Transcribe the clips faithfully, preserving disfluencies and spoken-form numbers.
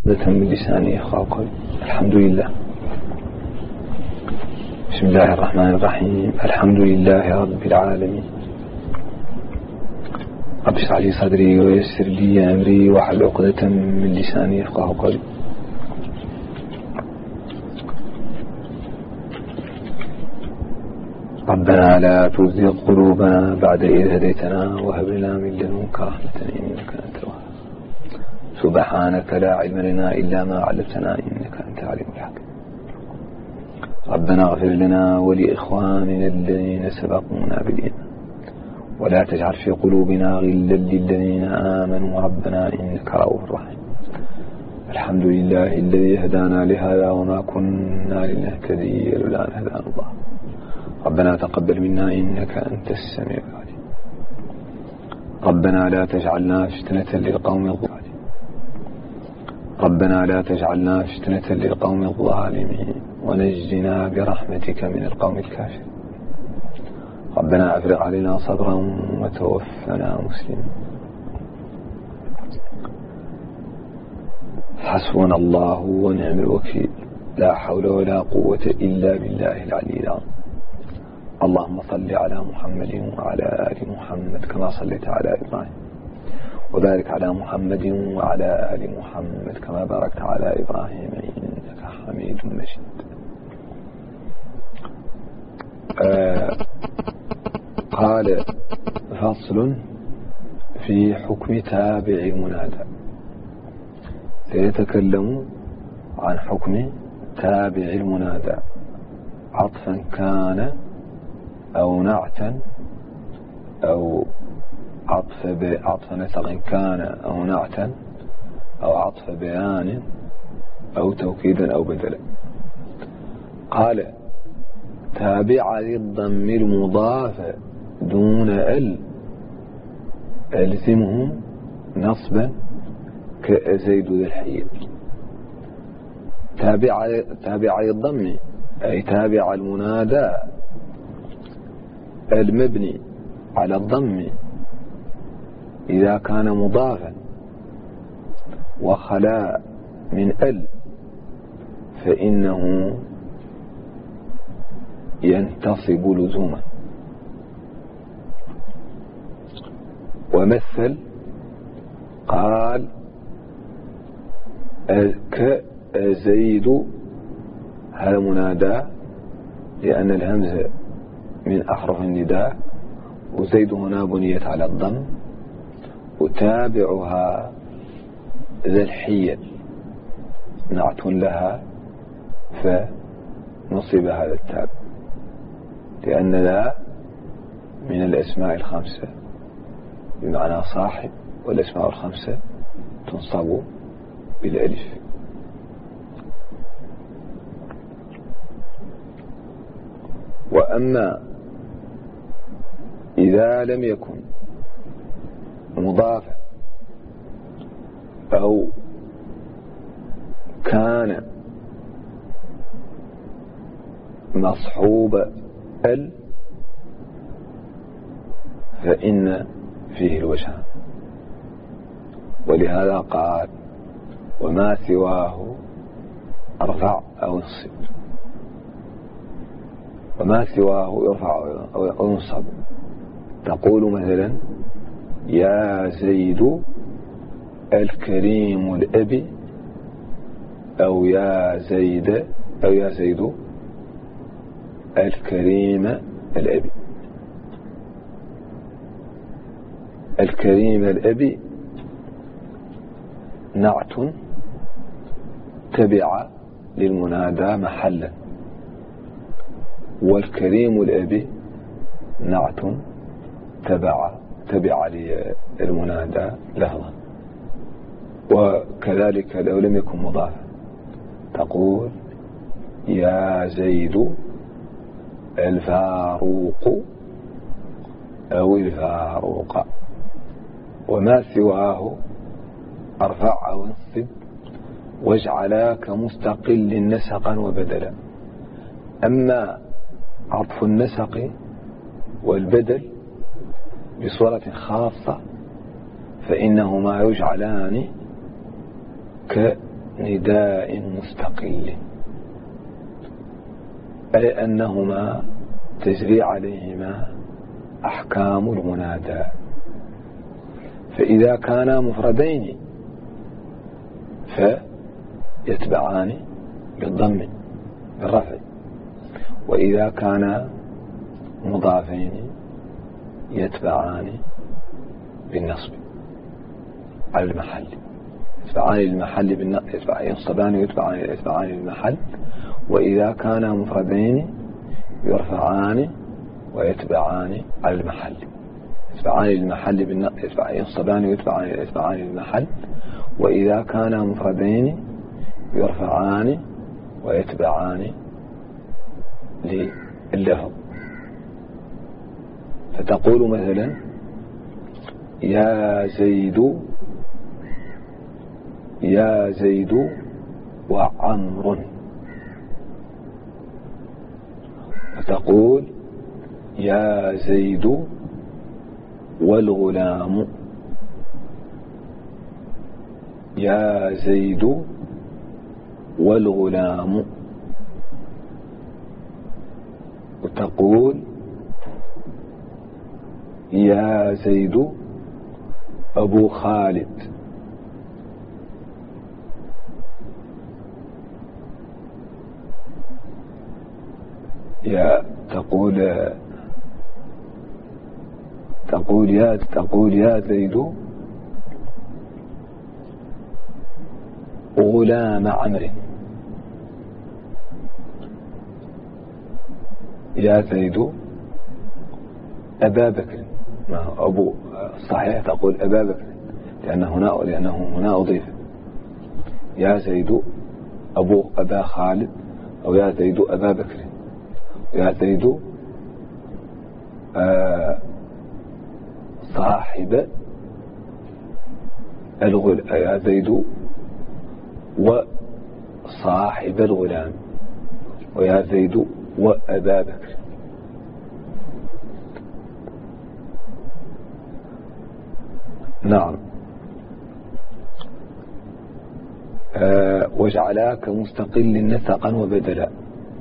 عقدة من لساني يفقهوا قولي. الحمد لله. بسم الله الرحمن الرحيم. الحمد لله رب العالمين. رب اشرح لي صدري ويسر لي أمري واحلل عقدة من لساني يفقهوا قولي. ربنا لا تزغ قلوبنا بعد إذ هديتنا وهب لنا من لدنك رحمة إنك أنت الوهاب. سبحانك لا علم لنا إلا ما علمتنا إنك أنت العليم الحكيم. ربنا اغفر لنا ولإخواننا الذين سبقونا بالإيمان ولا تجعل في قلوبنا غلا للذين آمنوا ربنا إنك رؤوف رحيم. الحمد لله الذي هدانا لهذا وما كنا لنهتدي لولا أن هدانا الله. ربنا تقبل منا إنك أنت السميع العليم. ربنا لا تجعلنا فتنة للقوم الظالمين. ربنا لا تجعلنا فتنة للقوم الظالمين ونجنا برحمتك من القوم الكافرين. ربنا أفرغ علينا صبرا وتوفنا مسلمين. حسبنا الله ونعم الوكيل. لا حول ولا قوة إلا بالله العلي العظيم. اللهم صل على محمد وعلى آل محمد كما صليت على إبراهيم وبارك على محمد وعلى آل محمد كما باركت على إبراهيم إنك حميد مجيد. آه قال فصل في حكم تابع المنادى. سيتكلم عن حكم تابع المنادى عطفا كان أو نعتا أو عطف عطف نسق كان أو نعتا أو عطف بيان أو توكيدا أو بدلا. قال تابع للضم المضاف دون ال ألزمه نصبا كزيد ذي الحي. تابع تابع للضم أي تابع المنادى المبني على الضم إذا كان مضافا وخلا من ال فإنه ينتصب لزوما. ومثل قال كزيد هذا منادى لأن الهمزة من أحرف النداء وزيد هنا بنيت على الضم وتابعها ذا الحية نعت لها فنصب هذا التابع لأن ذا من الأسماء الخمسة بمعنى صاحب والأسماء الخمسة تنصب بالألف. وأما إذا لم يكن مضافا أو كان مصحوب ال فإن فيه الوجه. ولهذا قال وما سواه ارفع أو انصب. وما سواه يرفع أو ينصب. تقول مثلا يا زيد الكريم الأبي أو يا زيد أو يا زيد الكريم الأبي. الكريم الأبي نعت تبع للمنادى محلا والكريم الأبي نعت تبع تبع للمنادى لفظا. وكذلك لو لم يكن مضافا تقول يا زيد الفاروق أو الفاروق. وما سواه ارفع أو انصب واجعلا كمستقل نسقا وبدلا. أما عطف النسق والبدل بصورة خاصة فإنهما يجعلان نداء مستقل، أي أنهما تجري عليهما أحكام المنادى. فإذا كانا مفردين فيتبعان بالضم بالرفع، وإذا كانا مضافين يتبعان بالنصب على المحل، يتبعان المحل بالنصب، ينصبان ويتبعان يتبعان المحل. وإذا كانا مفردين يرفعان ويتبعان على المحل، يتبعان المحل بالنصب، ينصبان ويتبعان يتبعان المحل. وإذا كانا مفردين يرفعان ويتبعان لللفظ. فتقول مثلا يا زيد يا زيد وعمر، وتقول يا زيد والغلام، يا زيد والغلام. وتقول يا زيد أبو خالد، يا تقول تقول يا تقول يا زيد غلام عمرو، يا زيد أبا بكر. ما هو أبو صحيح تقول أبا بكر لأن هنا لأنه هنا أضيف. يا زيد أبو أبا خالد، أو يا زيد أبا بكر، يا زيد آه صاحب الغلام، يا زيد وصاحب الغلام، ويا زيد وأبا بكر. نعم. آه وجعلاك مستقل نسقا وبدلا.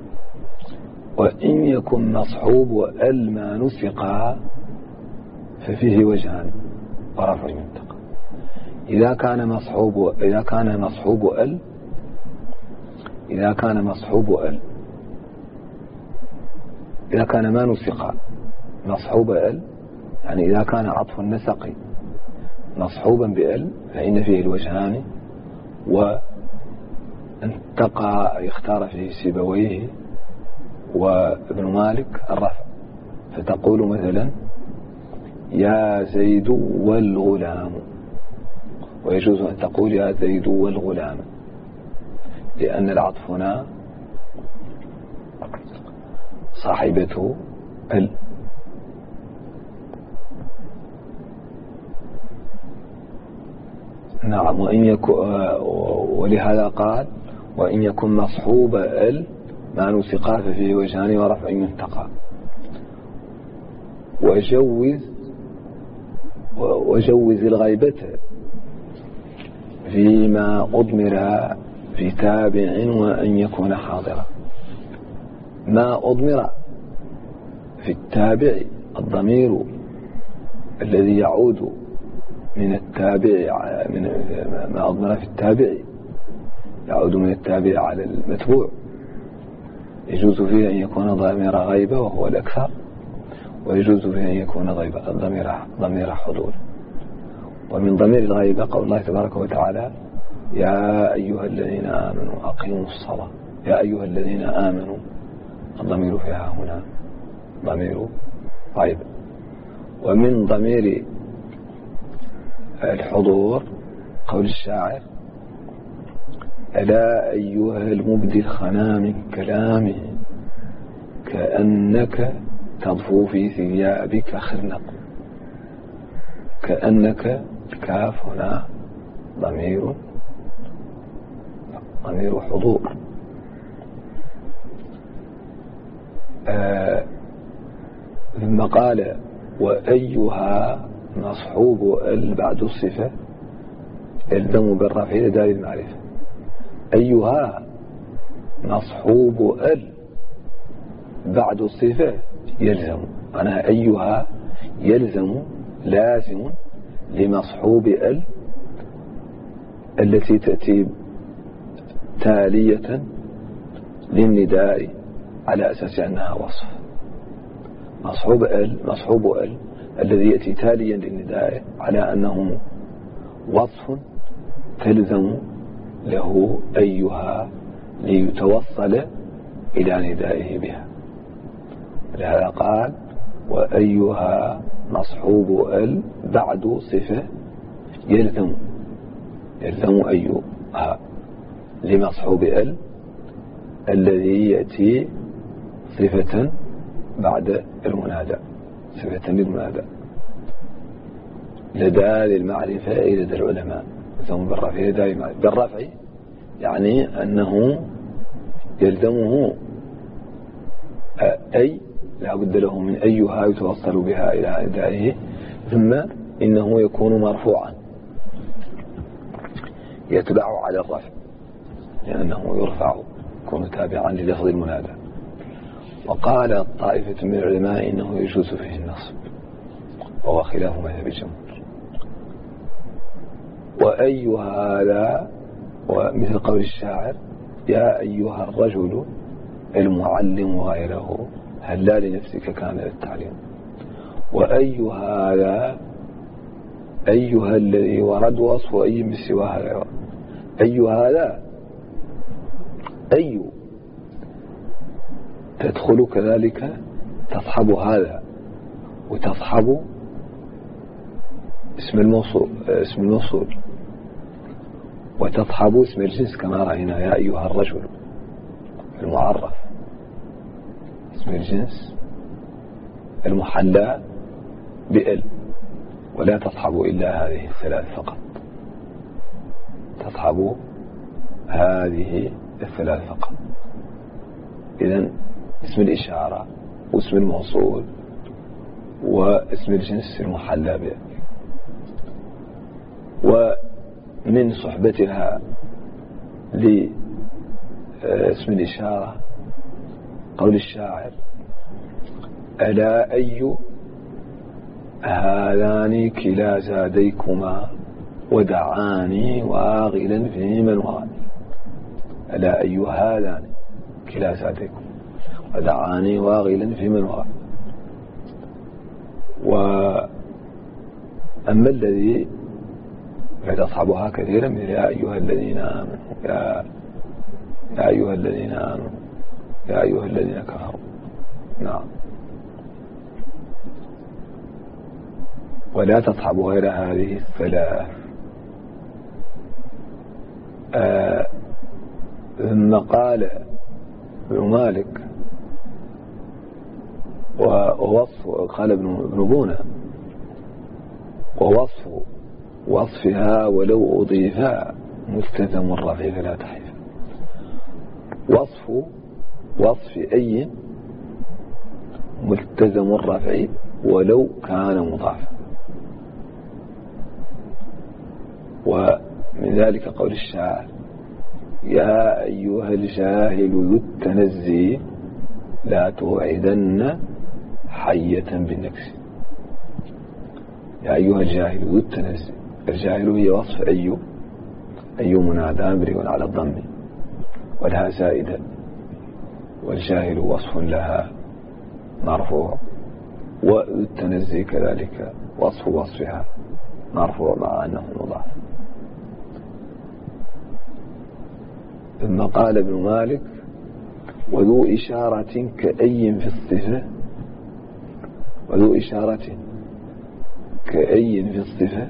وإن يكن مصحوب وأل ما نسقا ففيه وجهان ورفع المنطق. إذا كان مصحوب إذا كان مصحوب أل إذا كان مصحوب أل إذا كان ما نسقا مصحوب أل، يعني إذا كان عطف النسق مصحوبا بأل فإن فيه الوجهان، وانتقى يختار فيه سيبويه وابن مالك الرفع. فتقول مثلا يا زيد والغلام، ويجوز أن تقول يا زيد والغلام، لأن العطف هنا صاحبته ال. نعم. وإن يكن ولهذا قال وإن يكن مصحوب ال ما نسقا ففيه وجهان ورفع منتقى. وجوز وجوز الغيبة فيما أضمر في تابع وأن يكون حاضرا. ما أضمر في التابع الضمير الذي يعود من التابع، من ما أضمر في التابع يعود من التابع على المتبوع، يجوز فيه أن يكون ضمير غيبة وهو الأكثر، ويجوز فيه أن يكون ضمير ضمير حضور. ومن ضمير الغيبة قول الله تبارك وتعالى يا أيها الذين آمنوا أقيموا الصلاة. يا أيها الذين آمنوا الضمير فيها هنا ضمير غيبة. ومن ضمير الحضور قول الشاعر ألا أيها المبدي الخنا من كلامه كأنك تضفو في ثيابك خرنق. كأنك الكاف هنا ضمير ضمير حضور. آه ثم قال وأيها مصحوب ال بعد الصفة يلزم بالرفع لدال المعرفة. أيها مصحوب ال بعد الصفة يلزم، معناها أيها يلزم لازم لمصحوب ال التي تأتي تالية للنداء على أساس أنها وصف. مصحوب ال مصحوب ال الذي يأتي تاليا للنداء على أنه وصف تلزم له أيها ليتوصل إلى ندائه بها. لهذا قال وأيها مصحوب ال بعد صفة يلزم يلزم أيها لمصحوب ال الذي يأتي صفة بعد المنادى، صفة للمنادى لدى للمعرفة لدى العلماء يسمون بالرفع لدى بالرفع، يعني أنه يلزمه أي لا بد له من أيها يتوصل بها إلى ندائه، ثم إنه يكون مرفوعا يتبع على الرفع لأنه يرفع يكون تابعا للفظ المنادى. وقال طائفة من العلماء إنه يجوز فيه النصب وهو خلاف مذهب الجمهور. وأي هذا ومثل قول الشاعر يا أيها الرجل المعلم غيره هل لا لنفسك كان للتعليم. وأي هذا أيها الذي ورد وصف أي من سوى هذا. أي هذا أي تدخل كذلك تصحب هذا وتصحب اسم الموصول اسم الموصول وتصحب اسم الجنس كما رأينا يا أيها الرجل المعرف اسم الجنس المحلى بال، ولا تصحب إلا هذه الثلاث فقط، تصحب هذه الثلاث فقط. إذن اسم الإشارة واسم الموصول واسم الجنس المحلى به. ومن صحبتها لاسم الإشارة قول الشاعر ألا أي هذان كلا زاديكما ودعاني واغلا في من وغاني. ألا أي هذان كلا زاديكما ودعاني واغلا في من وغاني. وأما الذي يتصحبها كثيرا من يا أيها الذين آمنوا يا, يا أيها الذين آمنوا يا أيها الذين كفروا. نعم. ولا تصحب غير هذه الثلاث. آه ثم قال ابن مالك ووصف قال ابن بونة ووصف وصفها ولو أضيفا ملتزم الرفع فلا تحيف. وصف وصف أي ملتزم الرفع ولو كان مضافا. ومن ذلك قول الشاعر يا أيها الجاهل ذو التنزي لا توعدن حية بالنكس. يا أيها الجاهل ذو التنزي. الجاهل هي وصف أي أي منادى مبني على الضم ولها زائدة، والجاهل وصف لها مرفوع، والتنزي كذلك وصف وصفها مرفوع مع أنه مضاف. ثم قال ابن مالك وذو إشارة كأي في الصفة وذو إشارة كأي في الصفة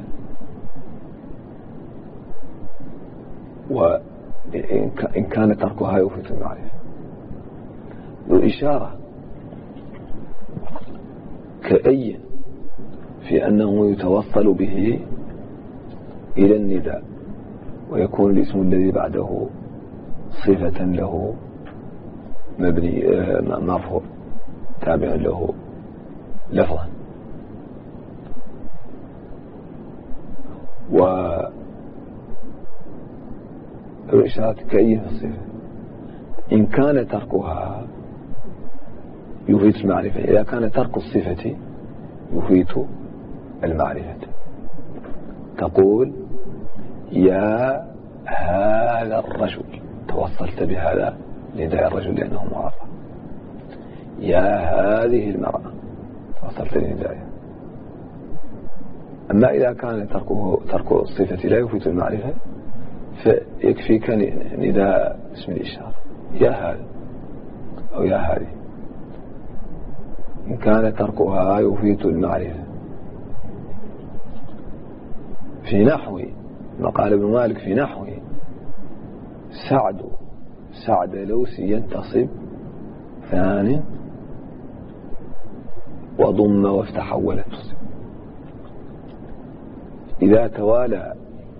وإن كان تركها يفوت المعرفة. ذو إشارة كأي في أنه يتوصل به إلى النداء ويكون الاسم الذي بعده صفة له مبني مرفوع تابع له لفظا. الإشارة كأي الصفة إن كان تركها يفيد المعرفة، إذا كان ترك الصفة يفيد المعرفة. تقول يا هذا الرجل، توصلت بهذا نداء الرجل لأنه معرف. يا هذه المرأة، توصلت لندائها. أما إذا كان تركه ترك الصفة لا يفيد المعرفة فيكفيك نداء اسم الإشارة يا هذا أو يا هذه. إن كان تركها يفيد المعرفة. في نحو ما قال ابن مالك في نحو سعد سعد لوسي ينتصب ثان وضم وافتح ولا تصب. إذا توالى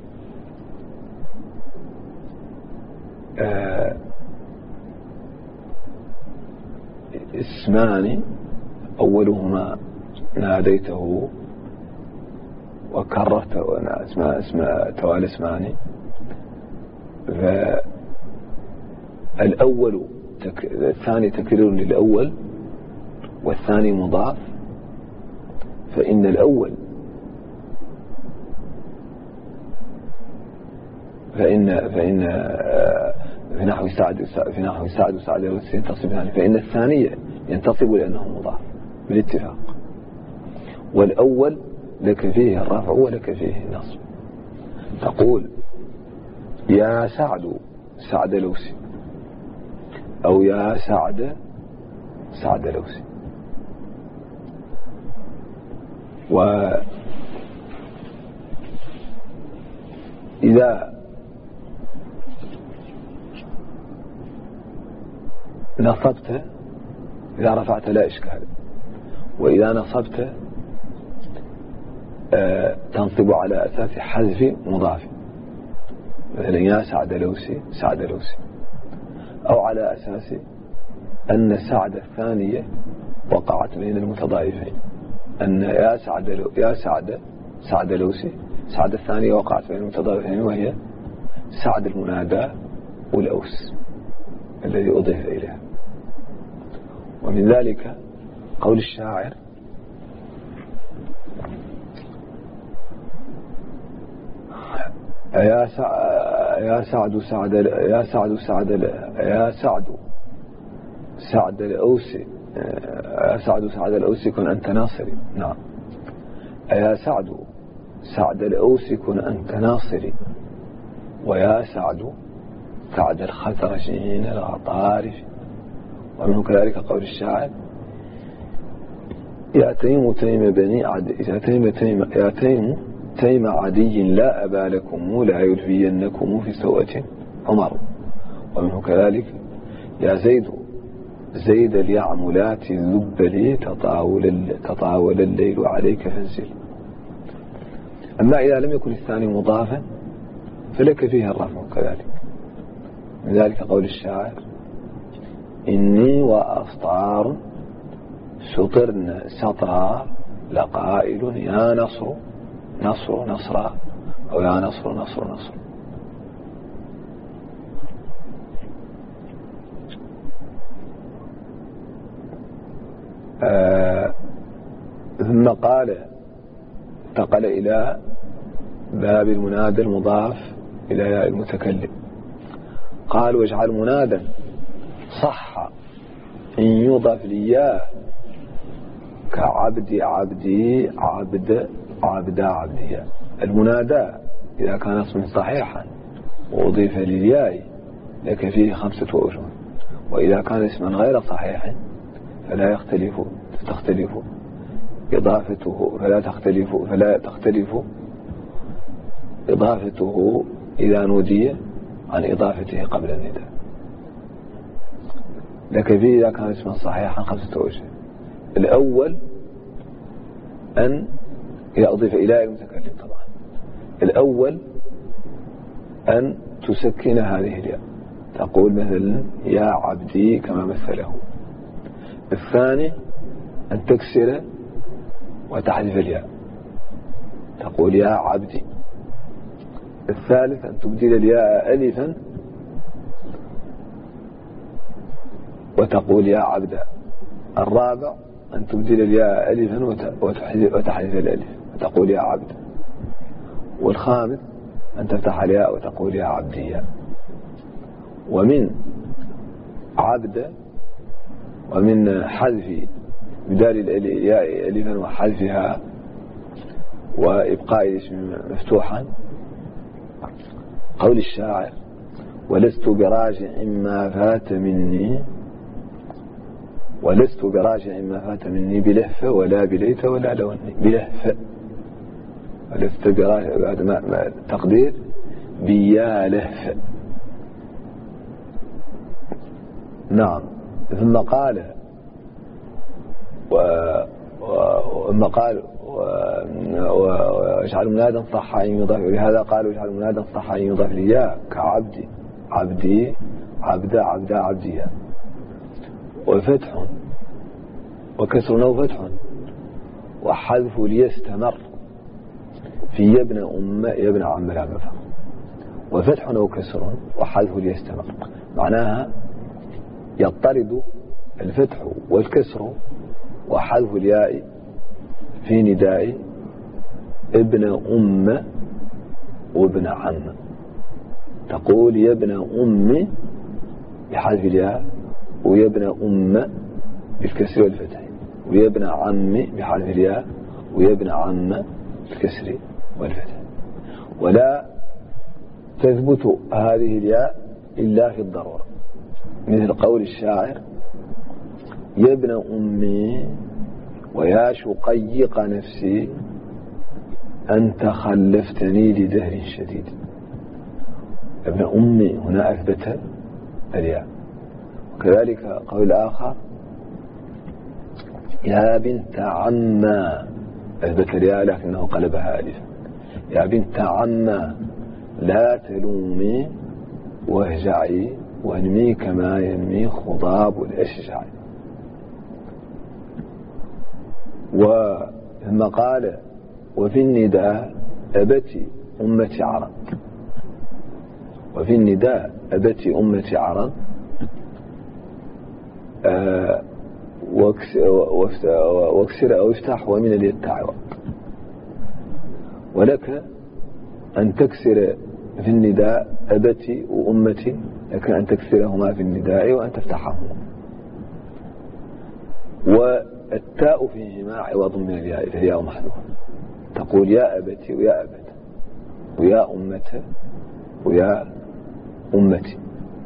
آه اسمان أولهما ناديته وكررت اسماء اسماء توالى اسمان، فالأول تك... الثاني تكرير للأول والثاني مضاف، فإن الأول فإن فإن في نحو سعد في نحو سعد وسعد ينتصب ثاني، فإن الثاني ينتصب لأنه مضاف بالاتفاق، والأول لك فيه الرفع ولك فيه النصب. تقول يا سعد سعد لوسي أو يا سعد سعد لوسي. وإذا نصبت إذا رفعت لا إشكال، وإذا نصبت آه تنصب على أساس حذف مضاف، مثلا يا سعد لوسي سعد لوسي، أو على أساس أن سعد الثانية وقعت بين المتضايفين، أن يا سعد لو يا سعد سعد لوسي سعد الثانية وقعت بين المتضايفين، وهي سعد المنادى والأوس الذي أضيف إليها. ومن ذلك قول الشاعر يا سعد يا سعد سعد يا سعد سعد يا سعد سعد الأوسي يا سعد سعد الأوسي كن أنت ناصري. نعم يا سعد سعد الأوسي كن أنت ناصري، ويا سعد سعد الخزرجين العطارف. ومنه كذلك قول الشاعر يا تيم تيم بني عد يا تيم تيم يا تيم تيم عدي لا أبا لكم لا يلفينكم في سوءة عمر. ومنه كذلك يا زيد زيد اليعملات ذب لي تطاول تطاول الليل عليك فانزل. أما إذا لم يكن الثاني مضافا فلك فيها الرفع كذلك. من ذلك قول الشاعر إني وأسطار سطرن سطرا لقائل يا نصر نصر نصرا أو يا نصر نصر نصر. آه ثم قال انتقل إلى باب المنادى المضاف إلى ياء المتكلم. قال واجعل منادا صح إن يضاف لياه كعبد عبدي عبد عبد عبدي. المنادى إذا كان اسما صحيحا وأضيف للياء لك فيه خمسة وجوه، وإذا كان اسما غير صحيح فلا يختلف تختلف إضافته فلا تختلف فلا تختلف إضافته إذا نودي عن إضافته قبل النداء. لك فيه إذا كان اسما صحيحا خمسة وجوه. الأول أن يضيف إلى المتكلم طبعا. الأول أن تسكن هذه الياء، تقول مثلا يا عبدي كما مثله. الثاني أن تكسر وتحذف الياء، تقول يا عبدي. الثالث أن تبدل الياء ألفا وتقول يا عبد. الرابع أن تبدل الياء ألفا وتحذف الألف وتقول يا عبد. والخامس أن تفتح الياء وتقول يا عبدي. ومن عبد ومن حذف بدال الياء ألفا وحذفها وإبقاء الاسم مفتوحا قول الشاعر: ولست براجع ما فات مني ولست براجع ما فات مني بلهفة ولا بليت ولا لوني. بلهفة ولست براجع بعد ما تقدير بيا لهفة. نعم. ثم قال وثم قال واجعل منادا صح أن يضاف. لهذا قالوا اجعل منادا صح أن يضاف ليا كعبدي عبدي عبدا عبدا عبديا. وفتح وكسر أو فتح وحذف ليستمر في يبن أم يبن عم لا مفهم. وفتح أو كسر وحذف ليستمر معناها يضطرد الفتح والكسر وحذف الياء في نداء ابن أم وابن عم. تقول يا ابن أم بحذف الياء ويا ابن أم بالكسر والفتح ويا ابن عم بحذف الياء ويا ابن عم بالكسر والفتح. ولا تثبت هذه الياء إلا في الضرورة مثل قول الشاعر: يا ابن أمي ويا شقيق نفسي أنت خلفتني لدهر شديد. ابن أمي هنا أثبت الياء. وكذلك قول آخر: يا بنت عما أثبت الياء لكنه قلبها ألفا. يا بنت عما لا تلومي واهجعي وانمي كما ينمي خضاب الأشجع. وثم قال: وفي النداء أبتي أمتي عرب. وفي النداء أبتي أمتي عرب آه واكسر أو افتح ومن اليد تعوى. ولك أن تكسر في النداء أبتي وأمتي، لكن أن تكسرهما في النداء وأن تفتحهما. والتاء فيهما عوض من الياء فالياء محذوفة. تقول يا أبتي ويا أبت ويا أمته ويا أمتي.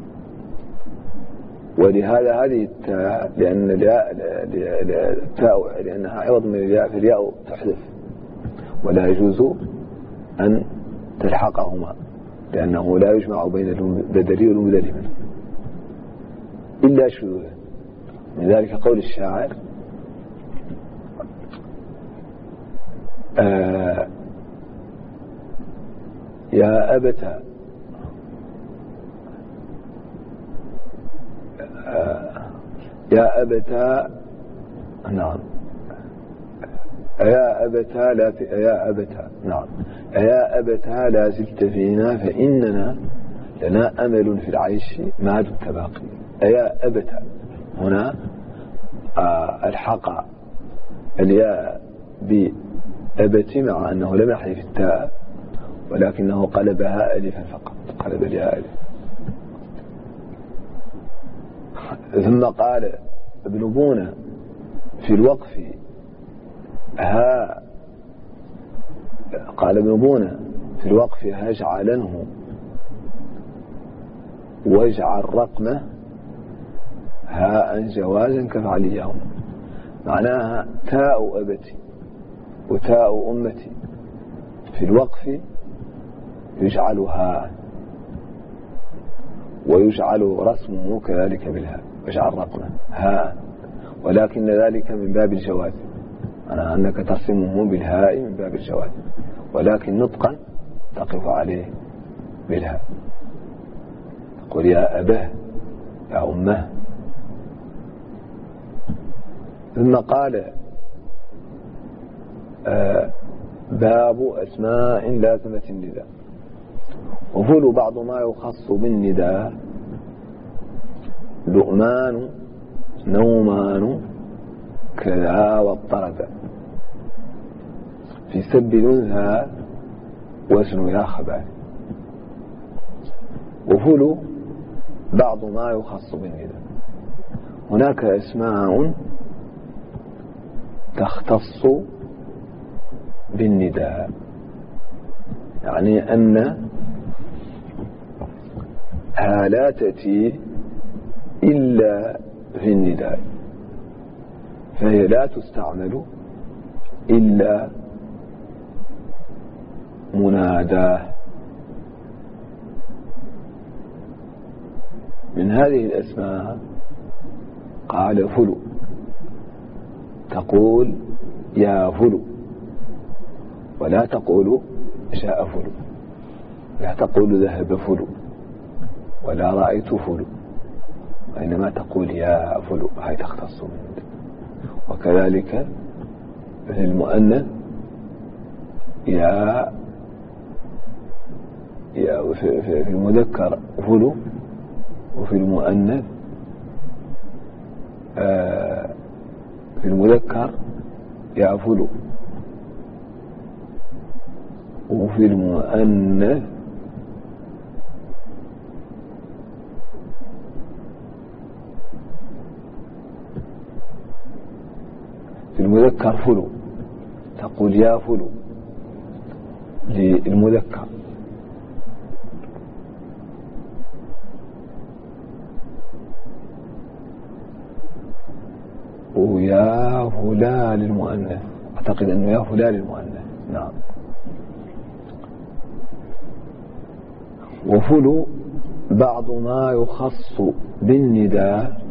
ولهذا هذه التاء لأن الياء التاء لأنها عوض من الياء فالياء تحذف ولا يجوز أن تلحقهما لأنه لا يجمع بين البدلي والمبدل منه إلا شذوذا. من ذلك قول الشاعر: آه يا أبتا آه يا أبتا نعم يا أبتا لا ت... يا أبتا نعم يا أبتا لا زلت فينا فإننا لنا أمل في العيش ما دمت باقي. يا أبتا هنا آه الحق الياء بأبتي مع أنه لم يحذف التاء ولكنه قلبها ألفا فقط، قلب الياء ألف. ثم قال ابن بونة في الوقف ها قال ابن بونة في الوقف هاجعلنه واجعل رقمه هاء جوازا كفعل اليوم. معناها تاء أبتي وتاء أمتي في الوقف يجعل هاء ويجعل رسمه كذلك بالهاء ويجعل رقمه هاء، ولكن ذلك من باب الجواز، أنا أنك ترسمه بالهاء من باب الجواز، ولكن نطقا تقف عليه بالهاء. تقول يا أباه يا أمه. ثم قال آه باب أسماء لازمة النداء. وفل بعض ما يخص بالنداء لؤمان نومان كذا واضطرد. في سب الأنثى وزن يا خبال. وفل بعض ما يخص بالنداء. هناك أسماء تختص بالنداء، يعني أنها لا تأتي إلا في النداء، فهي لا تستعمل إلا مناداه. من هذه الأسماء قال فلو، تقول يا فلو، ولا تقول جاء فلو، لا تقول ذهب فلو، ولا رأيت فلو، وإنما تقول يا فلو، هاي تختص منه. وكذلك في المؤنث يا يا في, في, في المذكر فلو، وفي المؤنث آه في المذكر يا فلو، وفي المؤنث في المذكر فلو، تقول يا فلو للمذكر. ويا فلا للمؤنث، أعتقد أنه يا فلا للمؤنث. نعم. وفلو بعض ما يخص بالنداء.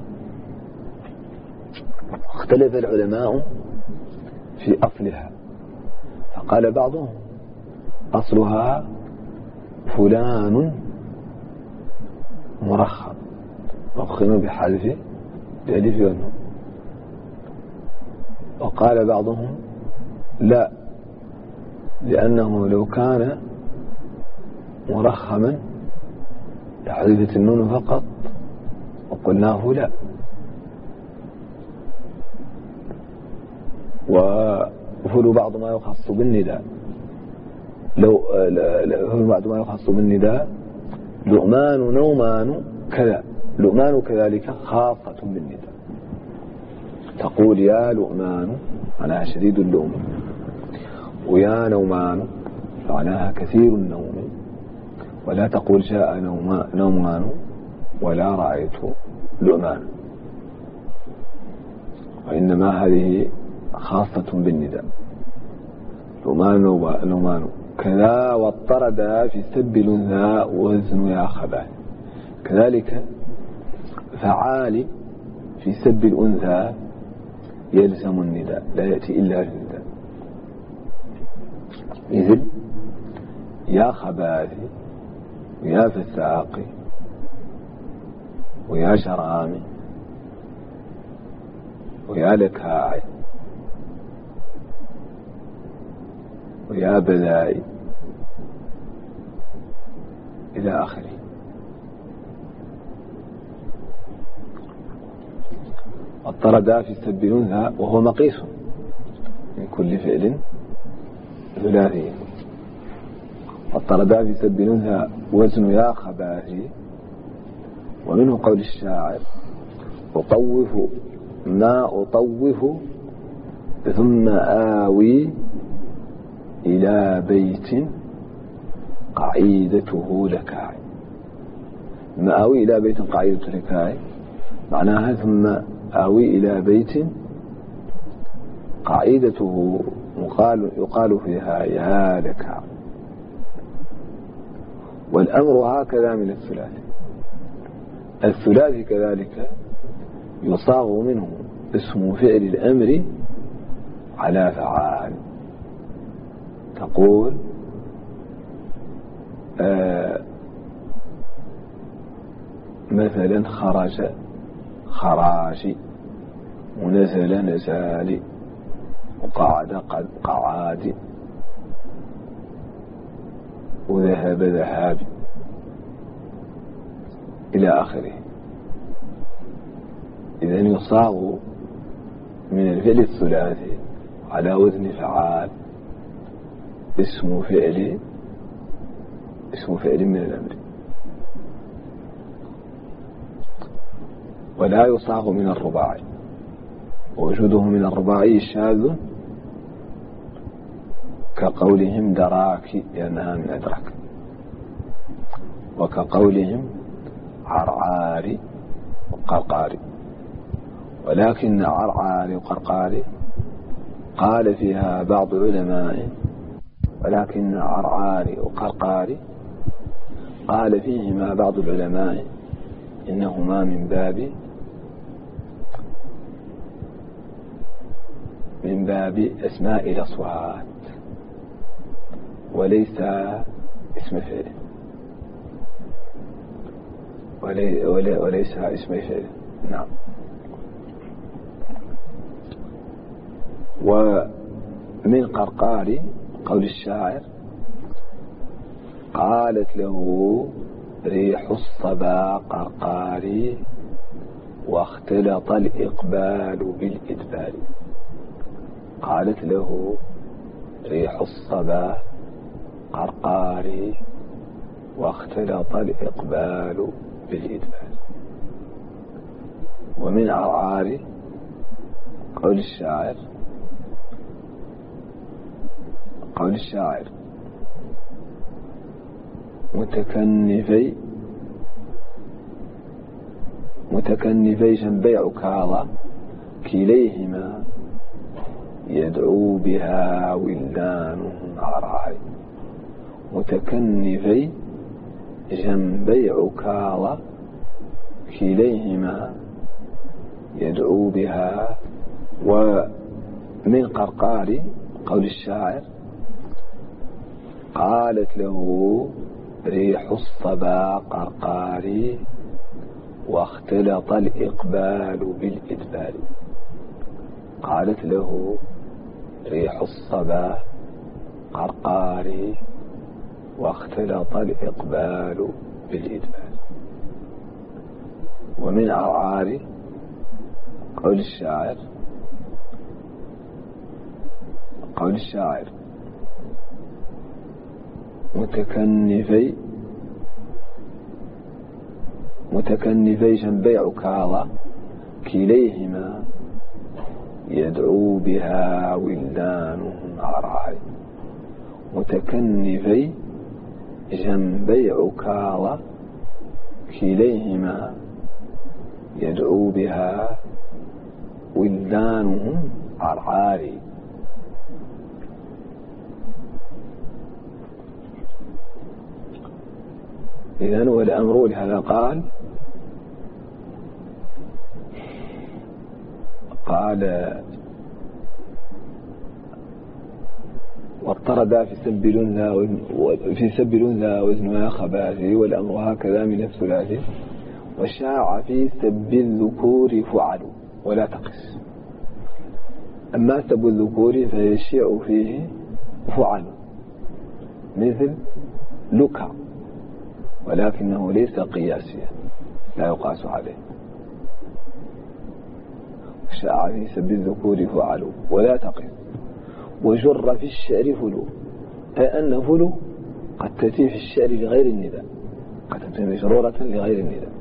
اختلف العلماء في أصلها، فقال بعضهم أصلها فلان مرخم، مرخم بحذف الألف والنون. وقال بعضهم لا، لأنه لو كان مرخما لحذفت النون فقط وقلنا فلان. وفل بعض ما يخص بالنداء، لو فل بعض ما يخص بالنداء لؤمان نومان كذا. لؤمان كذلك خاصة بالنداء، تقول يا لؤمان معناها شديد اللؤم، ويا نومان معناها كثير النوم، ولا تقول جاء نومان ولا رأيت لؤمان، وإنما هذه خاصة بالنداء. لؤمان نومان كذا واضطرد في سب الأنثى وزن يا خبال. كذلك فعال في سب الأنثى يلزم النداء، لا يأتي إلا في النداء، مثل يا خباثي ويا فساقي ويا شرامي ويا لكاعي ويا بذائي إلى آخره. اضطردا في سب الأنثى وهو مقيس من كل فعل ثلاثي. اضطردا في سب الأنثى وزن يا خباثي. ومنه قول الشاعر أطوف ما أطوف ثم آوي إلى بيت قعيدته لكاعي. ما آوي إلى بيت قعيدته لكاعي معناها ثم آوي إلى بيت قعيدته يقال, يقال فيها يا لكاعي. والأمر هكذا من الثلاثي. الثلاثي كذلك يصاغ منه اسم فعل الأمر على فعال. تقول آه مثلا خرج خراشي، ونزل نزالي، وقعد قد قعادي، وذهب ذهابي إلى آخره. إذن يصاغ من الفعل الثلاثي على وزن فعال اسم فعل اسم فعل من الأمر، ولا يصاغ من الرباعي، ووجوده من الرباعي شاذ كقولهم دراك لأنها من أدرك، وكقولهم عرعار وقرقار. ولكن عرعار وقرقار قال فيها بعض العلماء ولكن عرعار وقرقار قال فيهما بعض العلماء إنهما من باب من باب أسماء الأصوات وليس اسم فعل، ولي ولي وليس اسم فعل. نعم. ومن قرقار قول الشاعر قالت له ريح الصبا قرقاري واختلط الإقبال بالإدبار. قالت له ريح الصبا قرقاري واختلط الإقبال بالإدبار. ومن عرعار قول الشاعر قول الشاعر متكنفي متكنفي جنبي عكاظة كليهما يدعو بها ولدان عرعار. متكنفي جنبي عكاظة كليهما يدعو بها. ومن قرقار قول الشاعر قالت له ريح الصبا قرقاري واختلط الإقبال بالإدبار. قالت له ريح الصبا قرقاري واختلط الإقبال بالإدبار. ومن عرعار قول الشاعر قول الشاعر متكنفي متكنفي جنبي عكاظة كليهما يدعو بها ولدان عرعار. متكنفي جنبي عكاظة كليهما يدعو بها ولدانهم عرعار. إذن والأمر لهذا قال قال واضطردا في سب الأنثى في سب الأنثى وزنها خباثي والأمر هكذا من الثلاثي. وشاع في سب الذكور فعل ولا تقس. أما سب الذكور فيشيع فيه فعل مثل لك، ولكنه ليس قياسيا لا يقاس عليه. شاع في سب الذكور فعل ولا تقس. وجر في الشعر فلو، أي أن فلو قد تأتي في الشعر لغير النداء، قد تأتي مجرورة لغير النداء.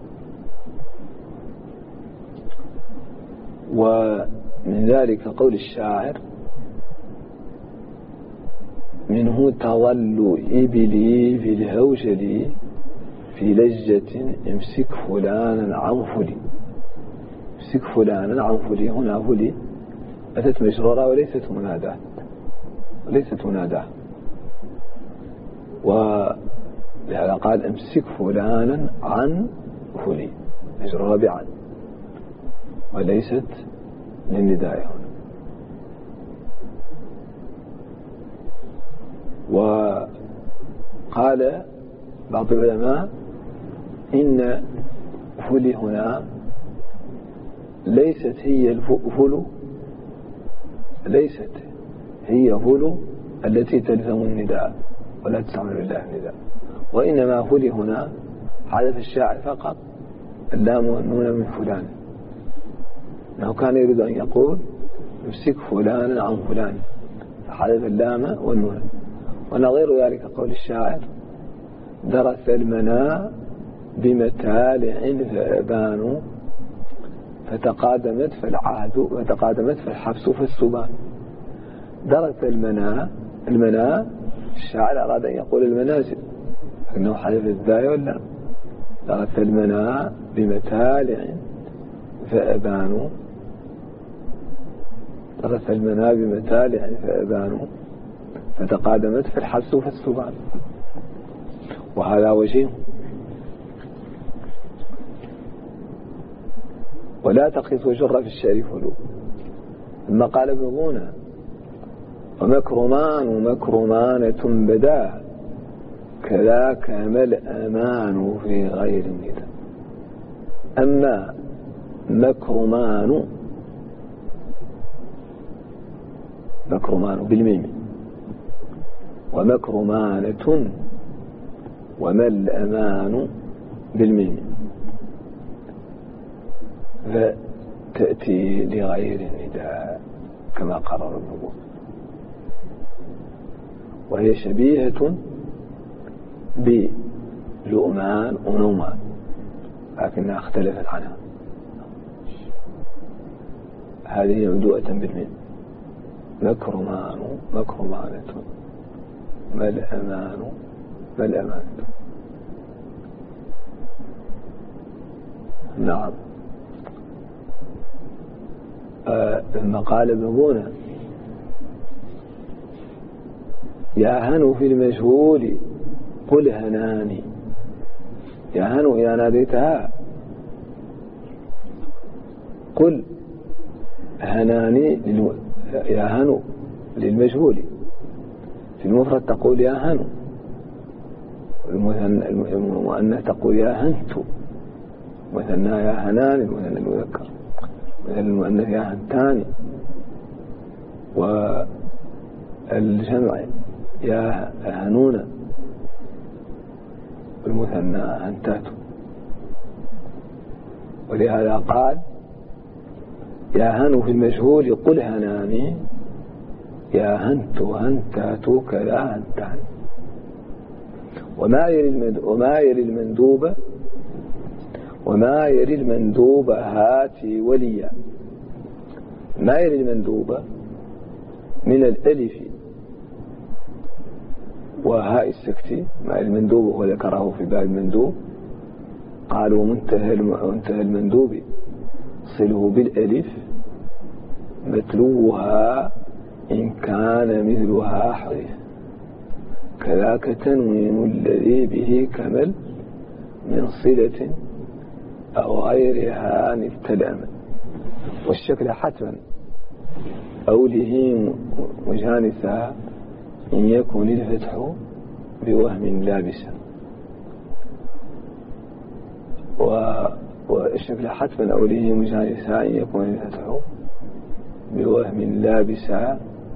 ومن ذلك قول الشاعر منه تظل إبلي في الهوجل في لجة امسك فلانا عن فلي. امسك فلانا عن فلي، هنا فلي أتت مجرورة وليست مناداة وليست مناداة ولهذا قال امسك فلانا عن فلي، مجرورة بعن وليست للنداء هنا. وقال بعض العلماء إن فلي هنا ليست هي الفلو ليست هي فلو التي تلزم النداء ولا تستعمل بالله النداء، وإنما فلي هنا حدث الشاعر فقط اللام والنون من فلان أنه كان يريد أن يقول يمسك فلانا عن فلان فحذف اللام والنون. ونظير ذلك قول الشاعر: درس المنى بمتالع فأبان فتقادمت فالعهد فتقادمت فالحبس فالسبان. درس المنى، المنى الشاعر أراد أن يقول المنازل لكنه حذف الزاي واللام. درس المنى بمتالع فأبان درس المنى بمتالع فأبان فتقادمت فالحبس فالسبان. وهذا وجيه. ولا تقص وجر في الشعر فلو. ثم قال ابن غونة: ومكرمان مكرمانة بدا كذاك ما الأمان في غير الندى. أما مكرمان، مكرمان بالميم، ومكرمانة وما الأمان بالميم، فتأتي لغير النداء كما قرر النبوة، وهي شبيهة بلؤمان ونومان لكنها اختلفت عنها. هذه مبدوءة بالميم: مكرمان مكرمانة ما الأمان ما الأمان. نعم. لما آه قال ابن غونة: يا هنو في المجهول قل هناني. يا هنو إذا ناديتها قل هناني للو... يا هنو للمجهول. في المفرد تقول يا هنو، المؤنث تقول يا هنت، مثنى يا هنان المثنى المذكر، مثل المؤنث يا هنتاني، والجمع يا هنون، والمثنى هنتات. ولهذا قال: يا هنو في المجهول قل هناني، يا هنت هنتات كذا هنتان. وما يلي وما يلي المندوب وما يلي المندوب هاتي وليا. ما يلي المندوب من الألف وهاء السكت، ما يلي المندوب وذكره في باب المندوب. قالوا منتهى منتهى المندوب صله بالألف متلوها إن كان مثلها حرف، كذاك تنوين الذي به كمل من صلة أو غيرها نبتلأ. والشكل حتما أوله مجانسا إن يكون الفتح بوهم لابسا. والشكل حتما أوله مجانسا إن يكون الفتح بوهم لابسا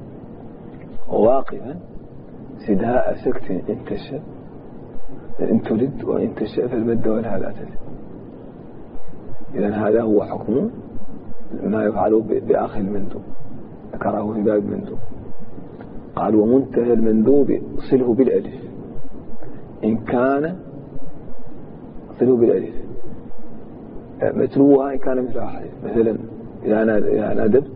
واقفا سداء سكت إن تشاء إن ترد وإن تشاء فالمد ولا لا تزد. إذن هذا هو حكم ما يفعل بآخر المندوب، ذكره في باب المندوب. قال: ومنتهى المندوب صله بالألف إن كان صله بالألف متلوها إن كان مثل حرف. مثلا إذا ندبت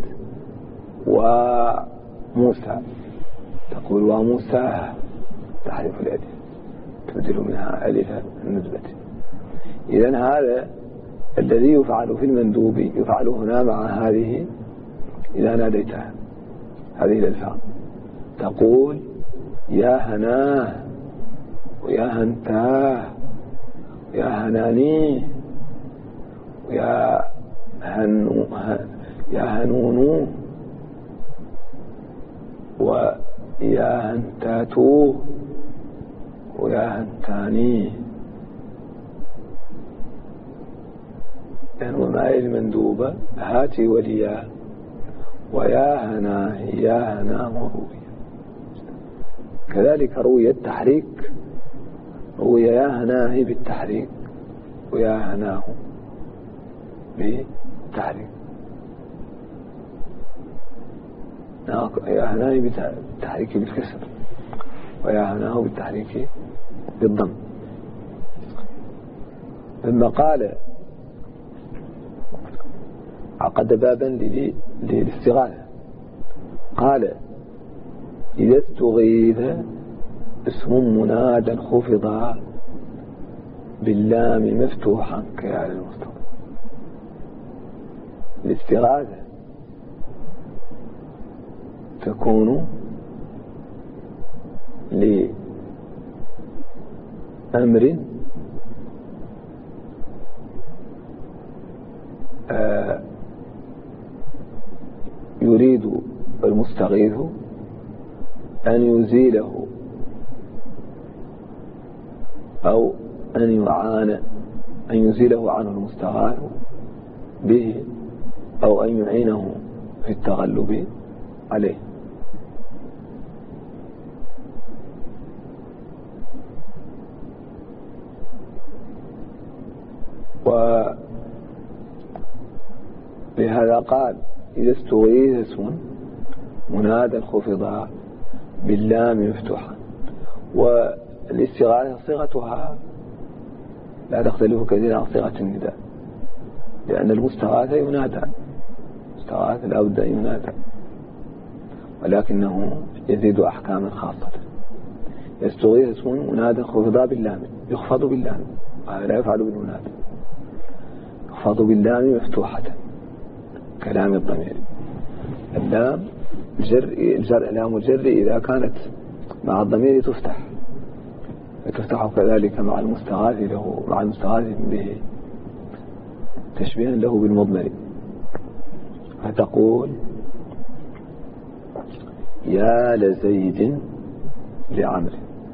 وموسى تقول وموسى تحرف الألف تبدل منها ألف الندبة. إذن هذا الذي يفعل في المندوب يفعل هنا مع هذه إذا ناديتها هذه الألفاظ. تقول يا هناه ويا هنتاه ويا هناني ويا هنو يا هنونو ويا هنتاتو ويا هنتاني. وما المندوبة هاتي وليا ويا هناه يا هناه روي. كذلك روي التحريك، روي يا هناه بالتحريك ويا هناه بالتحريك. يا هناي بالتحريك بالكسر ويا هناه بالتحريك بالضم. ثم قال عقد بابا للاستغاثة قال إذا استغيث اسم منادى خفض باللام مفتوحا كيال المستقبل. الاستغاثة تكون لأمر آه يريد المستغيث أن يزيله أو أن يعانى أن يزيله عنه المستغاث به أو أن يعينه في التغلب عليه. ولهذا قال إذا استغيث اسم منادى خفض باللام مفتوحا. والاستغاثة صيغتها لا تختلف كثيرا عن صيغة النداء، لأن المستغاث ينادى، المستغاث لا بد أن ينادى، ولكنه يزيد أحكاما خاصة. يستغيث اسم منادى خفض باللام، يخفض باللام، هذا لا يفعل بالمنادى، يخفض باللام مفتوحة كلام الضمير. اللام جر جر لام الجر إذا كانت مع الضمير تفتح، فتفتح كذلك مع المستغاث له مع المستغاث به تشبيها له بالمضمر، فتقول يا لزيد لعمر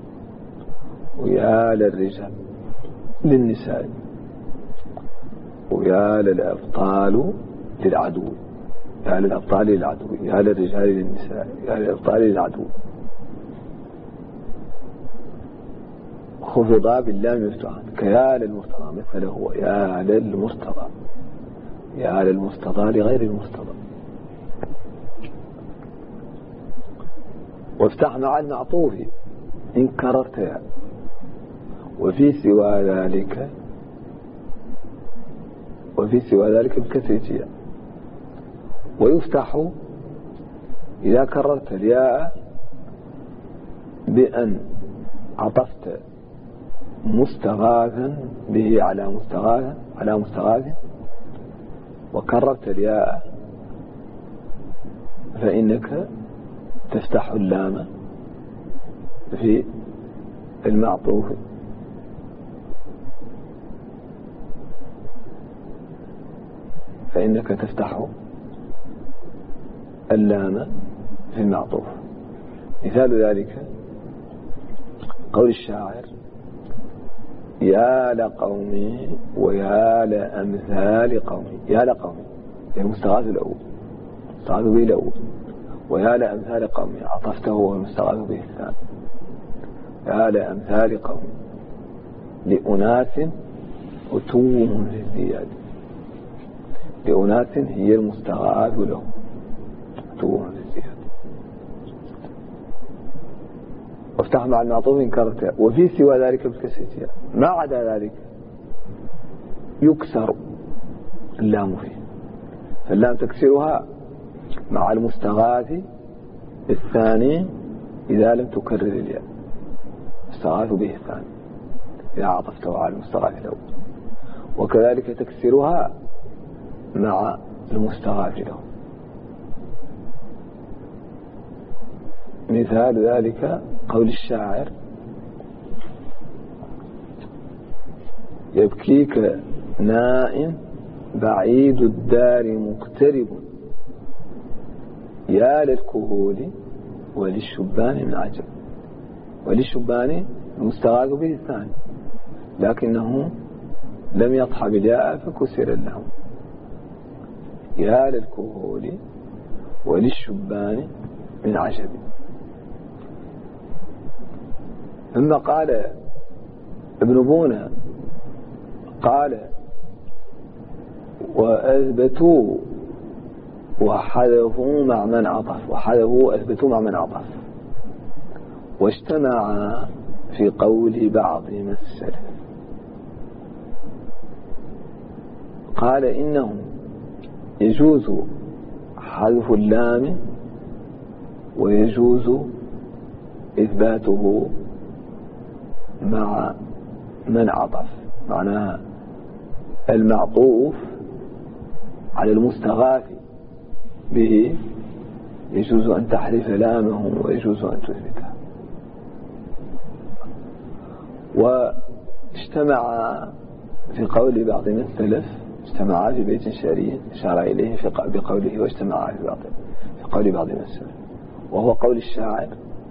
ويا للرجال للنساء ويا للأبطال للعدو، يا للأبطال للعدو، يا للرجال للنساء، يا للأبطال للعدو. خفضا باللام مفتوحا كيا للمرتضى مثله هو يا للمرتضى، يا للمرتضى لغير المرتضى. وافتح مع المعطوف إن كررت يا، وفي سوى ذلك وفي سوى ذلك بكسرة يا. ويفتح إذا كررت الياء بأن عطفت مستغاثا به على مستغاث على مستغاث وكررت الياء، فإنك تفتح اللام في المعطوف فإنك تفتح اللام في المعطوف. مثال ذلك قول الشاعر يا لقومي ويا لأمثال قومي. يا لقومي يعني مستغاث الأول، مستغاث به الأول، ويا لأمثال قومي عطفته والمستغاث به الثاني. يا لأمثال قومي لأناس أتوهم للزيادة، لأناس هي المستغاث له أتوهم للزيادة. وافتح مع المعطوف إن كررت. وفي سوى ذلك بالكسرة، ما عدا ذلك يكسر اللام فيه، فاللام تكسرها مع المستغاث الثاني إذا لم تكرر الياء، استغاث به الثاني إذا عطفته على المستغاث الأول، وكذلك تكسرها مع المستغاث له. مثال ذلك قول الشاعر يبكيك نائم بعيد الدار مقترب، يا للكهول وللشبان من عجب. وللشبان المستغاث به الثاني، لكنه لم يطحب الياء فكسر اللام. يا للكهول وللشبان من عجب. ثم قال ابن بونة قال وأثبتوا وحذفوا مع من عطف، وحذفوا أثبتوا مع من عطف، واجتمع في قول بعض من السلف. قال إنه يجوز حذف اللام ويجوز إثباته مع من عطف، معناها المعطوف على المستغاث به يجوز أن تحذف لامه ويجوز أن تثبته. واجتمع في قول بعض من السلف، اجتمع في بيت شعري أشار إليه في بقوله واجتمع في بعض في قول بعض من السلف، وهو قول الشاعر: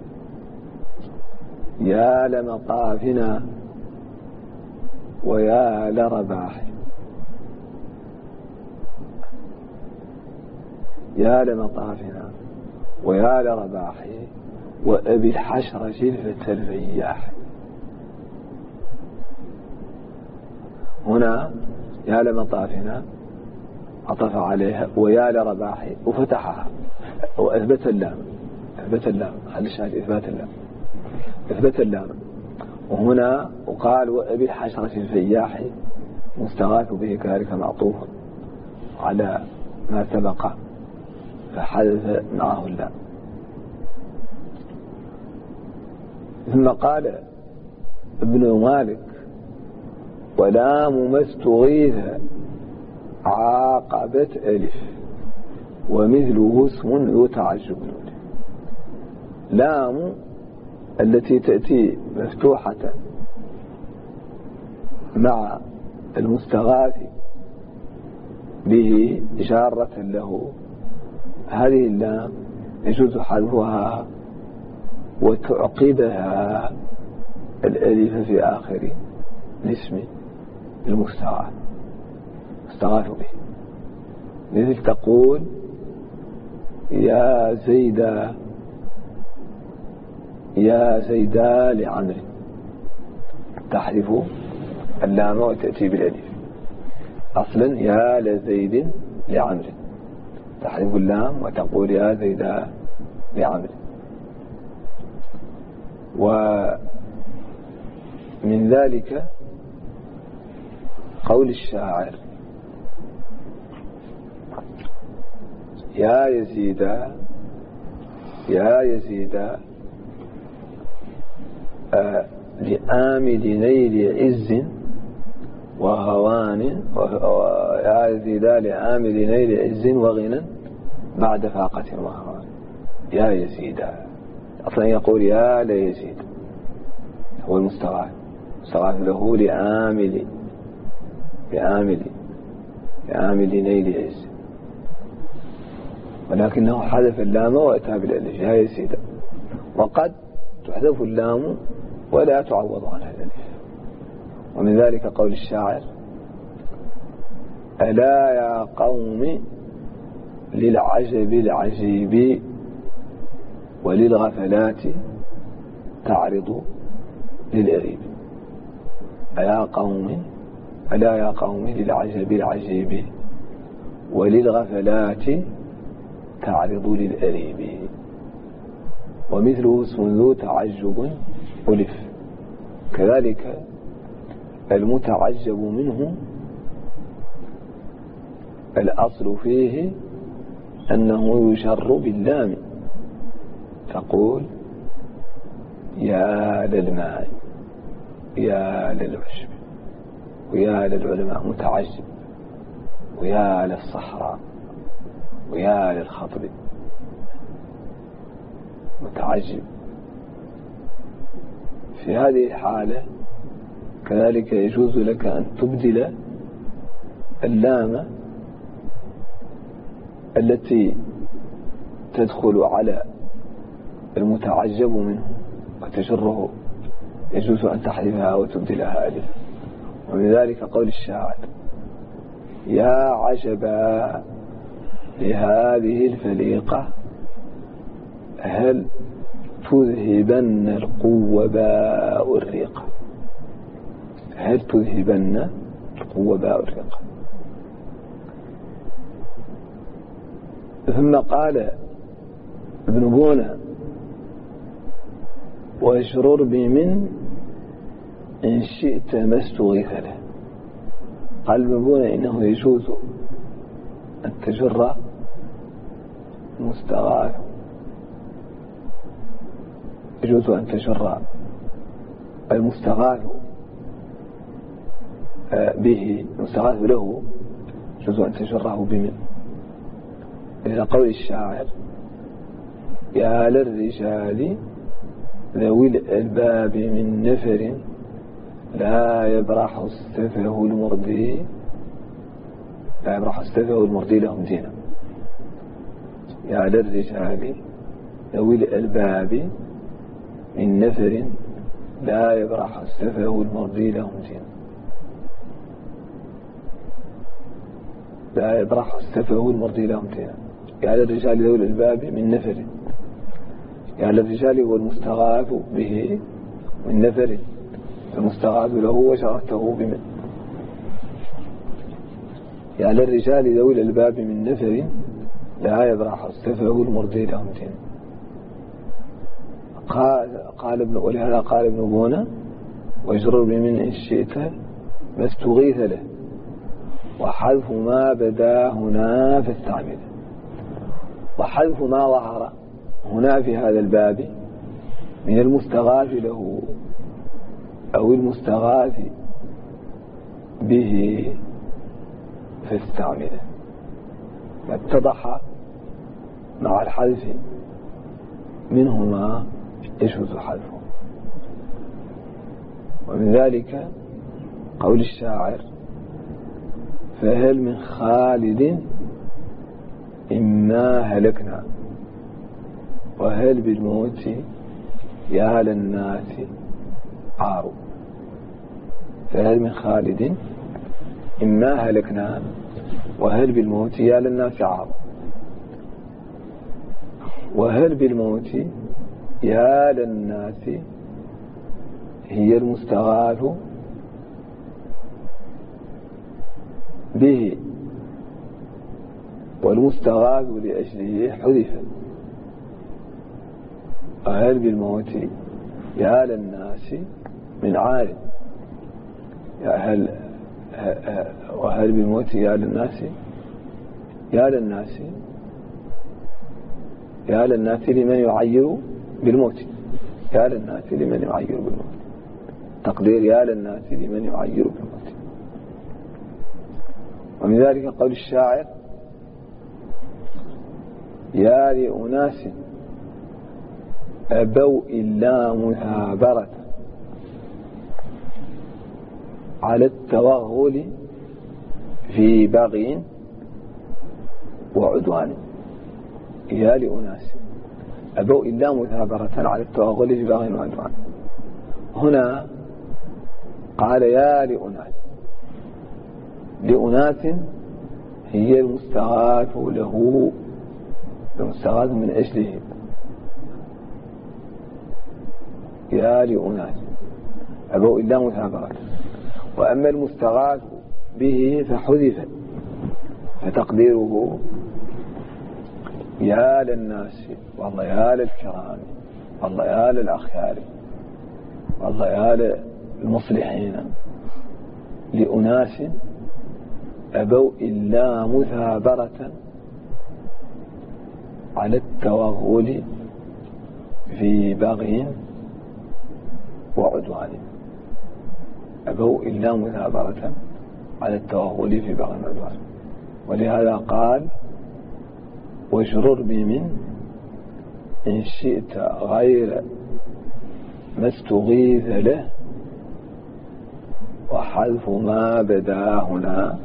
يا لمطافنا ويا لرباح، يا لمطافنا ويا لرباح وأبي الحشرة الفتى الرياح. هنا يا لمطافنا عطف عليها ويا لرباح وفتحها وأثبت اللام، أثبت اللام، هل الشاهد إثبات اللام، أثبت اللام. وهنا وقال وأبي الحشرة الفياح مستغاث به كذلك معطوف على ما سبق فحذف معه اللام. ثم قال ابن مالك: ولام ما استغيث عاقبت ألف ومثله اسم ذو تعجب. لام التي تأتي مفتوحة مع المستغاث به جارة له، هذه اللام يجوز حذفها وتعقبها الألف في آخر الاسم المستغاث مستغاث به، مثل تقول يا زيدا يا زيدا لعمر، تحذف اللام وتأتي بالألف. أصلا يا لزيد لعمر، تحذف اللام وتقول يا زيدا لعمر. ومن ذلك قول الشاعر: يا يزيدا يا يزيدا آه لآمل نيل عز وهوان، يا يزيدا لآمل نيل عز وغنى بعد فاقة وهوان. يا يزيدا أصلا يقول يا ليزيد، هو المستغاث مستغاث له لآمل لآمل لآمل نيل عز، ولكنه حذف اللام وأتى بالألف يا يزيدا. وقد تحذف اللام ولا تعوض عنها الألف. ومن ذلك قول الشاعر: ألا يا قوم للعجب العجيب وللغفلات تعرض للأريب. ألا قوم ألا يا قوم للعجب العجيب وللغفلات تعرض للأريب، ومثله اسم ذو تعجب ألف. كذلك المتعجب منه الأصل فيه أنه يشر باللام، تقول يا للماء يا للعشب ويا للعلماء متعجب ويا للصحراء ويا للخطب متعجب. في هذه الحالة كذلك يجوز لك أن تبدل اللام التي تدخل على المتعجب منه وتجره، يجوز أن تحذفها وتبدلها ألف. ومن ذلك قول الشاعر: يا عجبا لهذه الفليقة هل تذهبن القوة باء الريقة. هل تذهبن القوة باء الريقة. ثم قال ابن بونة واشرر بمن إن شئت ما استغيث له. قال ابن بونة إنه يجوز أن تجر مستغاث يجوز أن تجر المستغاث به المستغاث له يجوز أن تجره بمن، إلى قول الشاعر يا للرجال ذوي الألباب من نفر لا يبرح السفه المرضي لا يبرح السفه المرضي لهم دينا. يا للرجال ذوي الألباب من نفر لا يبرح السفه المرضي لهم دينا. لا يبرح السفه المرضي لهم دينا. يا للرجال ذوي الألباب من نفر، يا للرجال هو المستغاث به من نفر، المستغاث له وشرته بمن. يا للرجال ذوي الألباب من نفر لا يبرح السفه المرضي لهم دينا. قال قال ابن ولهذا قال ابن بونة واجرر بمن إن شئت ما استغيث له وحذف ما بدا هنا فاستعمله. وحذف ما ظهر هنا في هذا الباب من المستغاث له أو المستغاث به فاستعمله. ما اتضح مع الحذف منهما يجوز حذفه. ومن ذلك قول الشاعر فهل من خالد إما هلكنا وهل بالموت يا للناس عار. فهل من خالد إما هلكنا وهل بالموت يا للناس عار. وهل بالموت يا للناس هي المستغاث به والمستغاث لأجله حذف. وهل بالموت يا للناس من عارف. هل وهل بالموت يا للناس يا للناس يا للناس لمن يعير بالموت. يا للناس لمن يعير بالموت. تقدير يا للناس لمن يعير بالموت. ومن ذلك قول الشاعر يا لأناس أبوا إلا مثابرة على التوغل في بغي وعدوان. يا لأناس أبوا إلا مثابرة على التوغل في بغي وعدوان. هنا قال يا لأناس. لأناس هي المستغاث له المستغاث من أجله. يا لأناس أبوا إلا مثابرة. وأما المستغاث به فحذف فتقديره يا للناس والله يا للكرام والله يا للأخيار والله يا للمصلحين. لأناس أبوا إلا مثابرة على التوغل في بغي وعدوان. أبوا إلا مثابرة على التوغل في بغي وعدوان. ولهذا قال واشرر بمن إن شئت غير ما استغيث له وحذف ما بدا هنا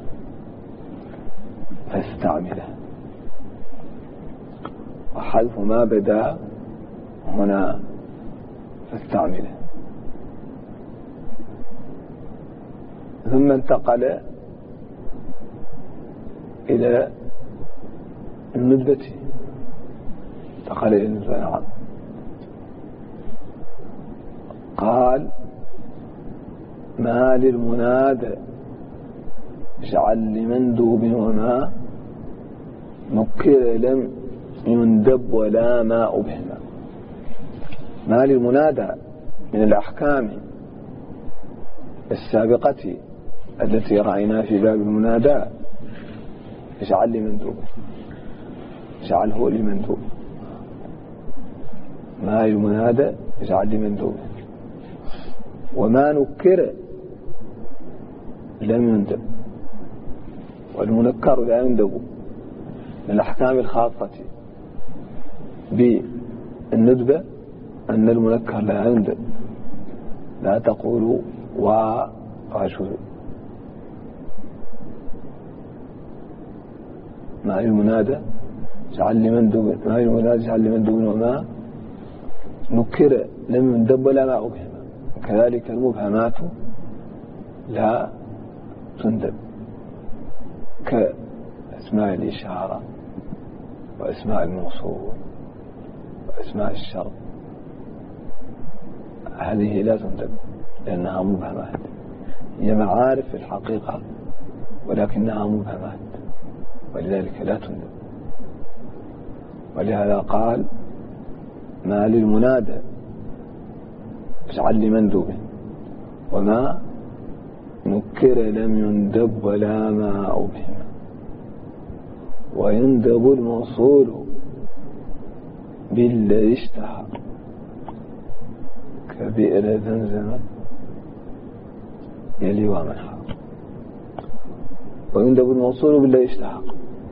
فاستعمله. وحذف ما بدا هنا فاستعمله. ثم انتقل إلى الندبة. انتقل إلى الندبة. نعم. قال ما للمنادى اجعل لمندوب وما نكر لم يندب ولا ما أبهم. ما للمنادى من الأحكام السابقة التي رأينا في باب المنادى اجعل لمندوب، اجعله لمندوب. ما للمنادى اجعل لمندوب. وما نكر لم يندب، والمنكر لا يندب. من الأحكام الخاصة بالندبة أن المنكر لا يندب. لا تقولوا ورجل. ما المنادى اجعل لمندوب، ما المنادى اجعل لمندوب. وما نكر لم يندب ولا ما أبهم. كذلك المبهمات لا تندب كأسماء الإشارة وأسماء الموصول وأسماء الشرط. هذه لا تندب لأنها مبهمات، هي معارف في الحقيقة ولكنها مبهمات، ولذلك لا تندب. ولهذا قال ما للمنادى اجعل لمندوب. وما نكر لم يندب ولا ما أبهم. ويندب الموصول بالذي اشتهر كبئر زمزم يلي ومنحر. ويندب الموصول بالذي اشتهر.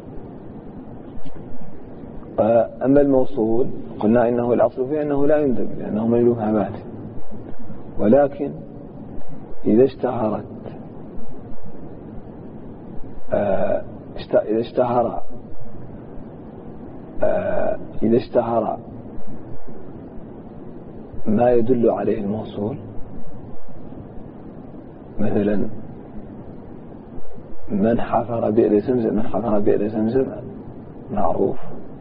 أما الموصول قلنا إنه الأصل فيه أنه لا يندب لأنه من الإبهامات، ولكن إذا اشتهرت آه إذا اشتهر آه إذا اشتهر ما يدل عليه الموصول، مثلا من حفر بئر زمزم، من حفر بئر زمزم معروف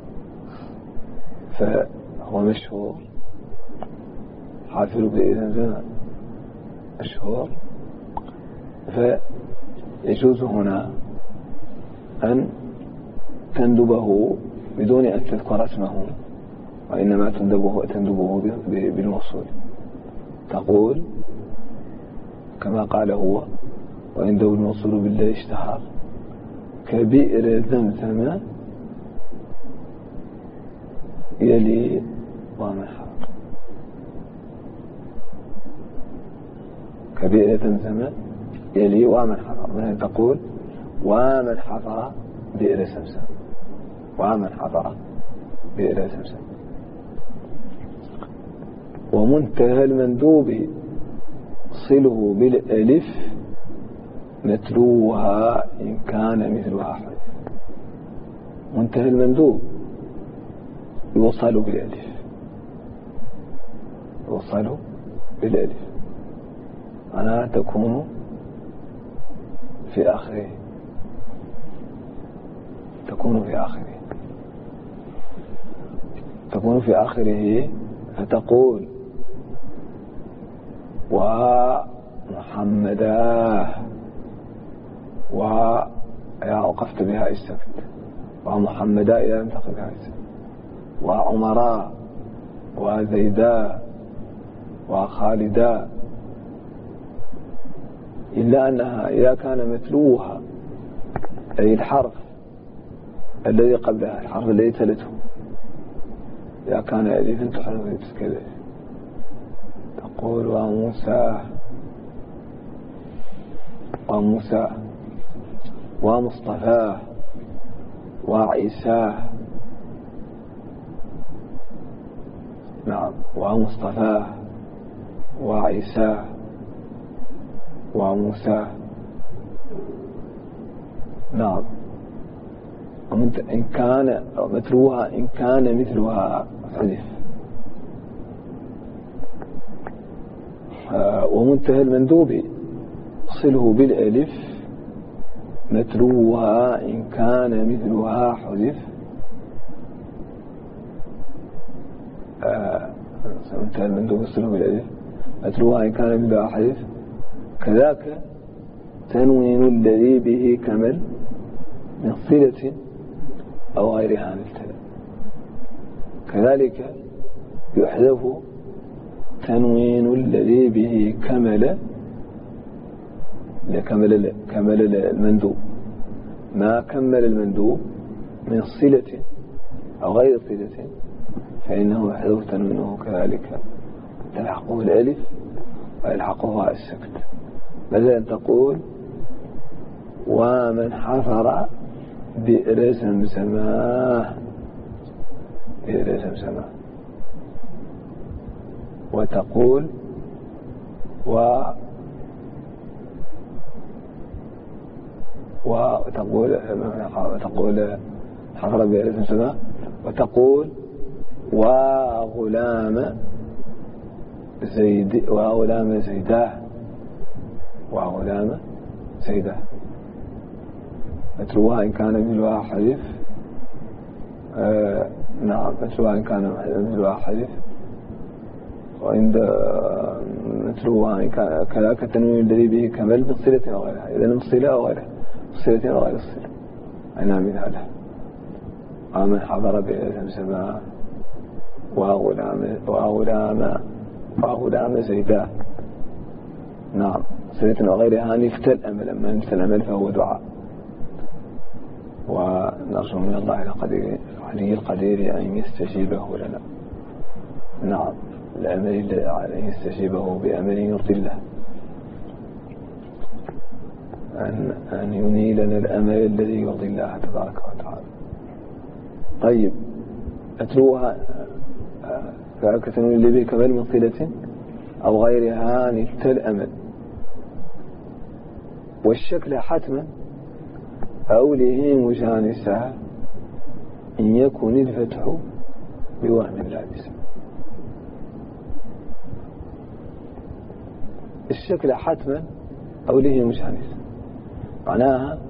فهو مشهور، حافر بئر زمزم مشهور، فيجوز هنا أن تندبه بدون أن تذكر اسمه، وإنما تندبه, تندبه بالموصول. تقول كما قال هو ويندب الموصول بالله اشتهر كبئر زمزم يلي ومنحر. كبئر زمزم يلي ومنحر. مثلا تقول ومن حفر بئر زمزم، ومن حفر بئر زمزم. ومنتهى المندوب صله بالألف متلوها إن كان مثلها حرف. منتهى المندوب يوصل بالألف، يوصل بالألف أنا تكون في آخره، تكون في آخره تكون في آخره فتقول ومحمدا ويا وقفت بها السكت، ومحمدا إذا لم تقف بها السكت، وعمراء وزيدا وخالدا، إلا أنها إذا كان متلوها أي الحرف الذي قبلها، الحرف الذي تلته، إذا كان ألفا تحرف كذا. تقول وموسى وموسى ومصطفى وعيسى، نعم، ومصطفى وعيسى وموسى، نعم. إن كان متلوها إن كان مثلها حذف. ومنتهى المندوب صله بالألف متلوها إن كان مثلها حذف. منتهى المندوب صله بالألف متلوها إن كان مثلها حذف. كذاك تنوين الذي به كمل من صلة أو غيرها عن التل. كذلك يحذف تنوين الذي به كمل كمل كمل المندوب. ما كمل المندوب من صلة أو غير صلة فإنه يحذف تنوينه كذلك تلحقه الألف ويلحقه السكت. مثلا تقول ومن حفر بئر سمسماه بئر سمسماه، وتقول و وتقول وتقول حفر بئر سمسماه، وتقول وغلام زيد وغلام زيداه وغلام زيداه. متروها إن كان مثلها حذف. آه نعم متروها إن كان مثلها حذف. وعند متروها إن كان كذاك التنوين الذي به كمل بصلة أو غيرها. إذا مصلة أو غيرها، صلة أو غير الصلة. أنا مثاله ومن حضر بسمسماه وغلام وغلام وغلام زيداه. نعم صلة وغيرها. نفت الأمل. أما نفت الأمل فهو دعاء. ونرجو من الله القدير العلي القدير أن يستجيبه لنا. نعم الأمل الذي يستجيبه بأمل يرضي الله، أن, أن ينيلنا الأمل الذي يرضي الله تبارك وتعالى. طيب أتلوها فأكتنوا اللي به كمال من صلة أو غيرها نفت الأمل. والشكل حتما أوله مجانسة إن يكن الفتح بوهم لابس. الشكل حتما أوله مجانسة معناها